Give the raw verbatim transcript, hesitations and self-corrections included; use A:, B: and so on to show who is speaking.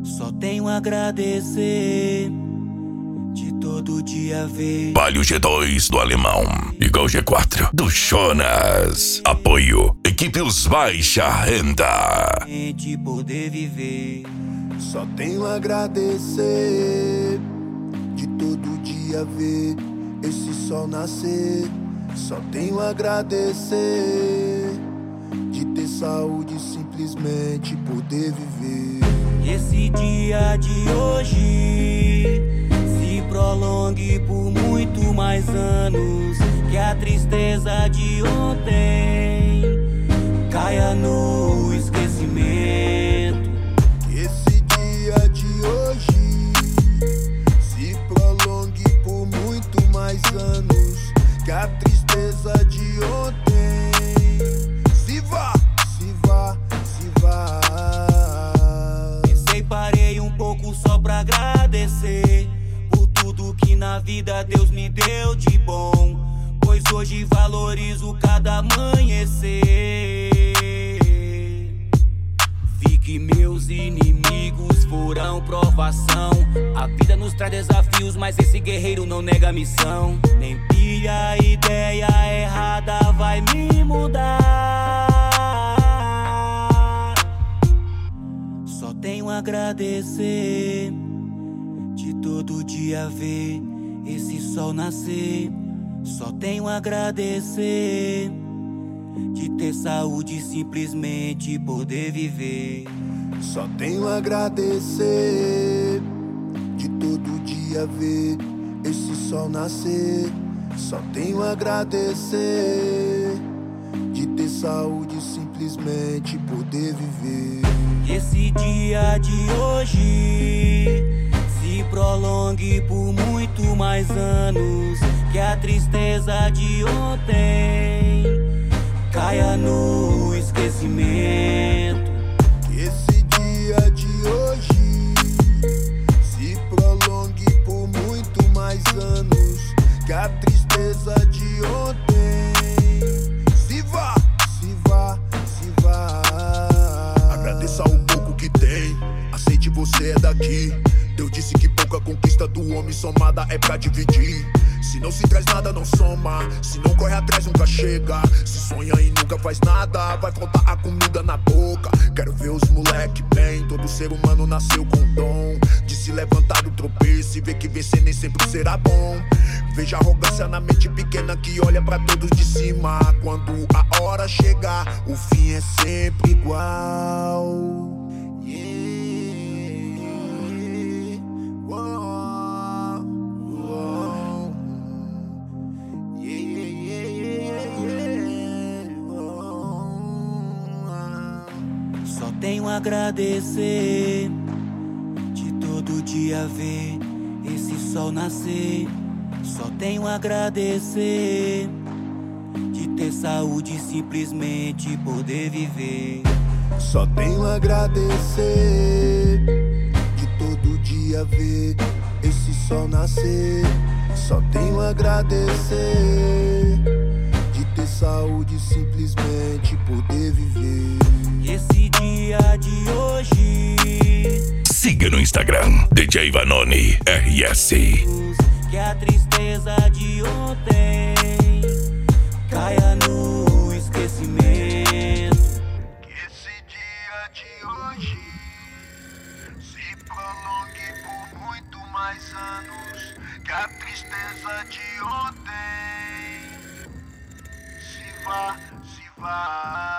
A: Só tenho a agradecer de todo dia ver
B: Palio G dois do Alemão, igual G quatro do Jonas. Apoio Equipe Os Baixa Renda.
A: de poder viver.
C: Só tenho a agradecer de todo dia ver esse sol nascer. Só tenho a agradecer de ter saúde, simplesmente poder viver.
A: Esse dia de hoje se prolongue por muito mais anos, que a tristeza de ontem caia no esquecimento.
C: Esse dia de hoje se prolongue por muito mais anos, que a tristeza de ontem se vá, se vá, se vá.
A: Pensei, parei um pouco só pra agradecer por tudo que na vida Deus me deu de bom, pois hoje valorizo cada amanhecer. Vi que meus inimigos foram provação. A vida nos traz desafios, mas esse guerreiro não nega a missão. Nem pilha a ideia errada vai me mudar. Só tenho a agradecer de todo dia ver esse sol nascer. Só tenho a agradecer de ter saúde, simplesmente poder viver.
C: Só tenho a agradecer de todo dia ver esse sol nascer. Só tenho a agradecer de ter saúde, simplesmente poder viver.
A: Esse dia de hoje se prolongue por muito mais anos, que a tristeza de ontem caia no esquecimento.
C: Esse dia de hoje se prolongue por muito mais anos, que a tristeza de ontem se vá, se vá, se vá. Agradeça o pouco que tem, aceite, você é daqui. Deus disse que pouca conquista do homem somada é pra dividir. Se não se traz nada, não soma. Se não corre atrás, nunca chega. Se sonha e nunca faz nada, vai faltar a comida na boca. Quero ver os moleque bem. Todo ser humano nasceu com dom de se levantar do tropeço e ver que vencer nem sempre será bom. Veja a arrogância na mente pequena que olha pra todos de cima. Quando a hora chegar, o fim é sempre igual.
A: Só tenho a agradecer de todo dia ver esse sol nascer. Só tenho a agradecer de ter saúde, simplesmente poder viver.
C: Só tenho a agradecer de todo dia ver esse sol nascer. Só tenho a agradecer de ter saúde, simplesmente poder viver.
A: Esse dia de hoje
B: Siga no Instagram D J Vanoni R S.
A: que a tristeza de ontem caia no esquecimento.
C: Que esse dia de hoje se prolongue por muito mais anos, que a tristeza de ontem se vá, se vá.